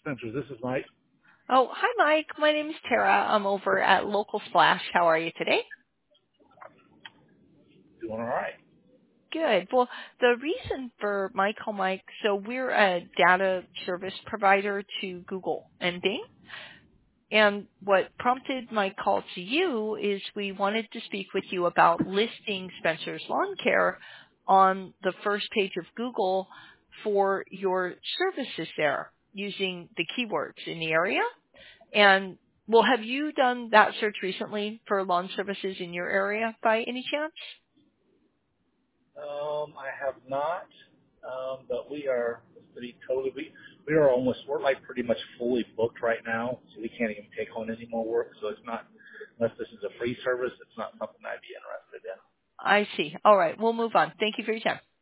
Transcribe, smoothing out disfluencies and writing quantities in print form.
Spencer, this is Mike. Oh, hi, Mike. My name is Tara. I'm over at Local Splash. How are you today? Doing all right. Good. Well, the reason for my call, Mike, so we're a data service provider to Google and Bing. And what prompted my call to you is we wanted to speak with you about listing Spencer's Lawn Care on the first page of Google for your services there using the keywords in the area. And well, have you done that search recently for lawn services in your area by any chance? I have not, but we are we are almost, we're like pretty much fully booked right now, so we can't even take on any more work. So it's not, unless this is a free service, it's not something I'd be interested in. I see. All right, we'll move on. Thank you for your time.